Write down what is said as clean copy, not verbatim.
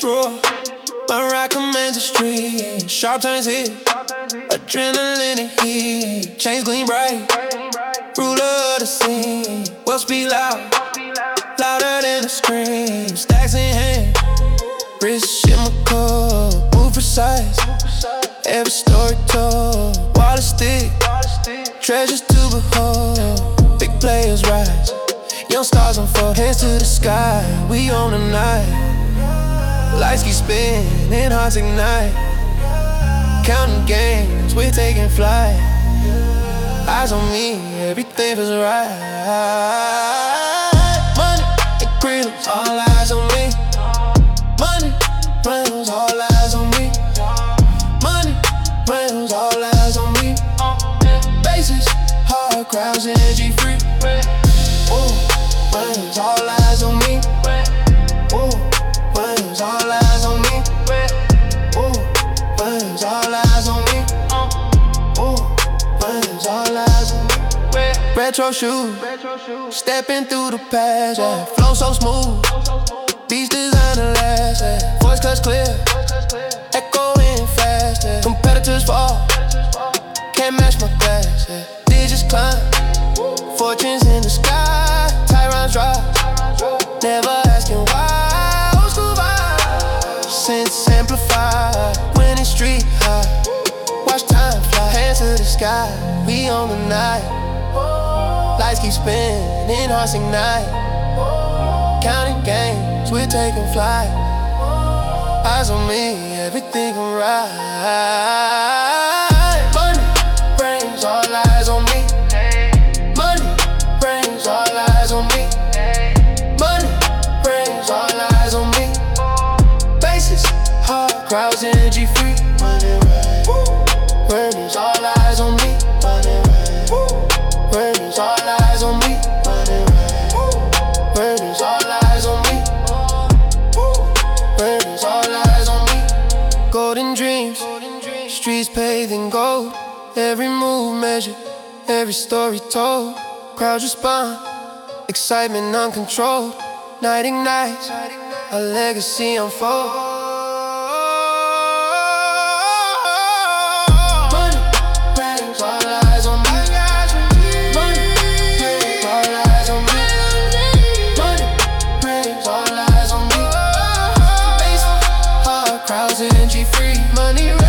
roar. My ride commands the street. Sharp turns hit. Adrenaline and heat. Chains gleam bright. Ruler of the scene. Will speak loud. Louder than the scream. Stacks in hand. Wrist chemical. Move precise. Every story told. Wallet stick. Treasures to behold. Big players rise. Young stars unfold. Hands to the sky. We own the night. Lights keep spinning, hearts ignite. Counting games, we're taking flight. Eyes on me, everything feels right. Money and grills, all eyes on me. Money, plans, all eyes on me. Money, plans, all eyes on me. Bases, hard crowds, energy free. Ooh, plans, all eyes on me. Ooh. Plans, all eyes on me. Ooh, plans, all eyes on me. Ooh, plans, all eyes on me. Retro shoes, stepping through the past, yeah. Flow so smooth, beats designer last, yeah. Voice cuts clear, echoing fast, yeah. Competitors fall, can't match my class, yeah. Digits climb, fortunes in the sky. Tyrants drop, never asking why. Sense amplified, winning street high. Watch time fly, hands to the sky. We on the night. Lights keep spinning, hearts ignite. Counting games, we're taking flight. Eyes on me, everything alright. Money, brains, all eyes on me. Money, brains, all eyes on me. Money, brains, all eyes on me. Hard crowds, energy free. Money right. Earnings, all eyes on me. Money right. Earnings, all eyes on me. Money right. Earnings, all eyes on me. Earnings, all eyes on me. Golden dreams, streets paved in gold. Every move measured, every story told. Crowds respond, excitement uncontrolled. Night ignites, a legacy unfolds. Energy free, money.